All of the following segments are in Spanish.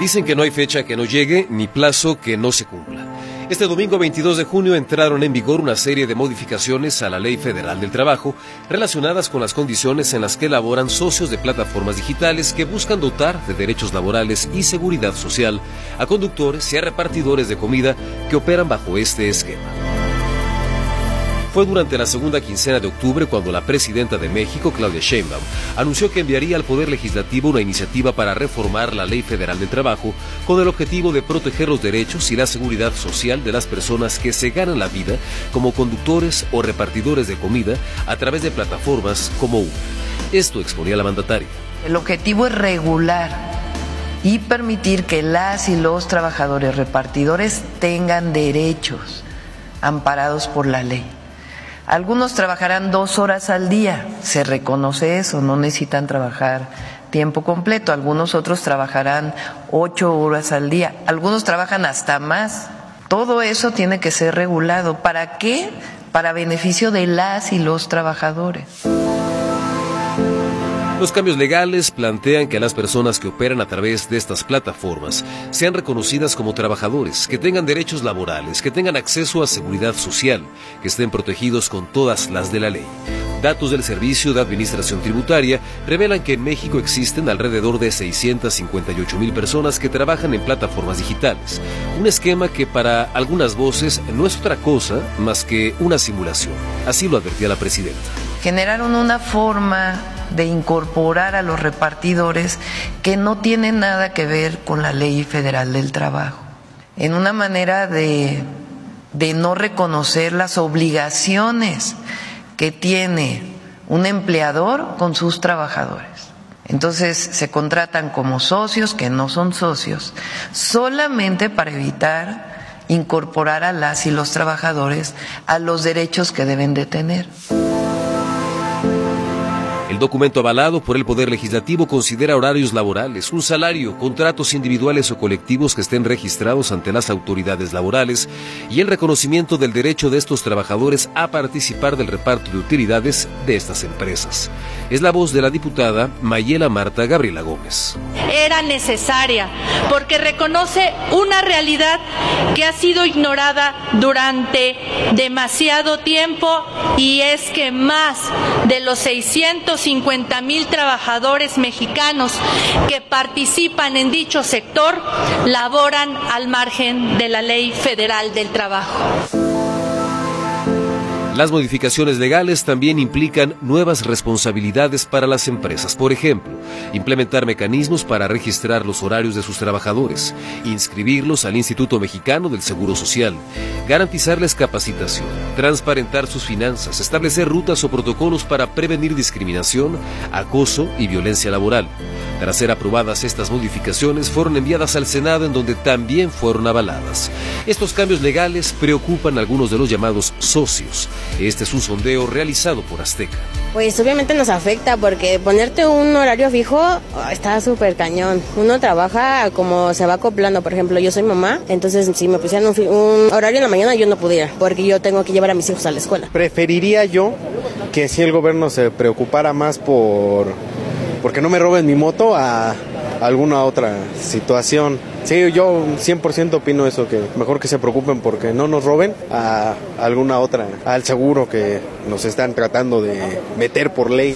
Dicen que no hay fecha que no llegue, ni plazo que no se cumpla. Este domingo 22 de junio entraron en vigor una serie de modificaciones a la Ley Federal del Trabajo relacionadas con las condiciones en las que laboran socios de plataformas digitales que buscan dotar de derechos laborales y seguridad social a conductores y a repartidores de comida que operan bajo este esquema. Fue durante la segunda quincena de octubre cuando la presidenta de México, Claudia Sheinbaum, anunció que enviaría al Poder Legislativo una iniciativa para reformar la Ley Federal del Trabajo con el objetivo de proteger los derechos y la seguridad social de las personas que se ganan la vida como conductores o repartidores de comida a través de plataformas como Uber. Esto exponía la mandataria. El objetivo es regular y permitir que las y los trabajadores repartidores tengan derechos amparados por la ley. Algunos trabajarán 2 horas al día, se reconoce eso, no necesitan trabajar tiempo completo. Algunos otros trabajarán 8 horas al día, algunos trabajan hasta más. Todo eso tiene que ser regulado. ¿Para qué? Para beneficio de las y los trabajadores. Los cambios legales plantean que las personas que operan a través de estas plataformas sean reconocidas como trabajadores, que tengan derechos laborales, que tengan acceso a seguridad social, que estén protegidos con todas las de la ley. Datos del Servicio de Administración Tributaria revelan que en México existen alrededor de 658,000 personas que trabajan en plataformas digitales. Un esquema que para algunas voces no es otra cosa más que una simulación. Así lo advertía la presidenta. Generaron una forma de incorporar a los repartidores que no tiene nada que ver con la Ley Federal del Trabajo, en una manera de no reconocer las obligaciones que tiene un empleador con sus trabajadores. Entonces se contratan como socios que no son socios, solamente para evitar incorporar a las y los trabajadores a los derechos que deben de tener. El documento avalado por el Poder Legislativo considera horarios laborales, un salario, contratos individuales o colectivos que estén registrados ante las autoridades laborales y el reconocimiento del derecho de estos trabajadores a participar del reparto de utilidades de estas empresas. Es la voz de la diputada Mayela Marta Gabriela Gómez. Era necesaria porque reconoce una realidad que ha sido ignorada durante demasiado tiempo, y es que más de los 650,000 trabajadores mexicanos que participan en dicho sector laboran al margen de la Ley Federal del Trabajo. Las modificaciones legales también implican nuevas responsabilidades para las empresas. Por ejemplo, implementar mecanismos para registrar los horarios de sus trabajadores, inscribirlos al Instituto Mexicano del Seguro Social, garantizarles capacitación, transparentar sus finanzas, establecer rutas o protocolos para prevenir discriminación, acoso y violencia laboral. Tras ser aprobadas estas modificaciones, fueron enviadas al Senado, en donde también fueron avaladas. Estos cambios legales preocupan a algunos de los llamados socios. Este es un sondeo realizado por Azteca. Pues obviamente nos afecta, porque ponerte un horario fijo está súper cañón. Uno trabaja como se va acoplando. Por ejemplo, yo soy mamá, entonces si me pusieran un horario en la mañana yo no pudiera, porque yo tengo que llevar a mis hijos a la escuela. Preferiría yo que si el gobierno se preocupara más porque no me roben mi moto a alguna otra situación. Sí, yo 100% opino eso, que mejor que se preocupen porque no nos roben a alguna otra, al seguro que nos están tratando de meter por ley.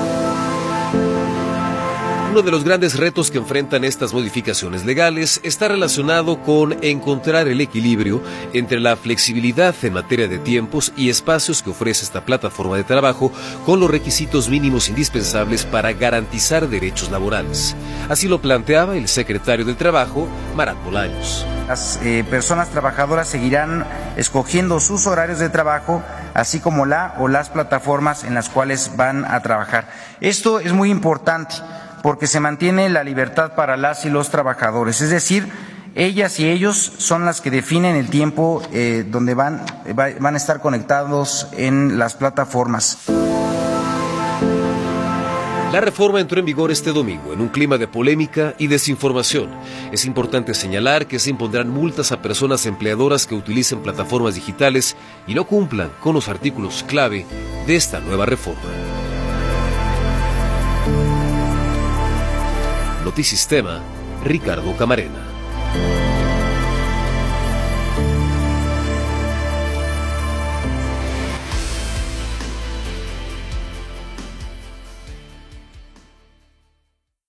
Uno de los grandes retos que enfrentan estas modificaciones legales está relacionado con encontrar el equilibrio entre la flexibilidad en materia de tiempos y espacios que ofrece esta plataforma de trabajo con los requisitos mínimos indispensables para garantizar derechos laborales. Así lo planteaba el secretario del Trabajo, Marat Bolaños. Las personas trabajadoras seguirán escogiendo sus horarios de trabajo, así como la o las plataformas en las cuales van a trabajar. Esto es muy importante, porque se mantiene la libertad para las y los trabajadores, es decir, ellas y ellos son las que definen el tiempo donde van a estar conectados en las plataformas. La reforma entró en vigor este domingo en un clima de polémica y desinformación. Es importante señalar que se impondrán multas a personas empleadoras que utilicen plataformas digitales y no cumplan con los artículos clave de esta nueva reforma. Notisistema Ricardo Camarena.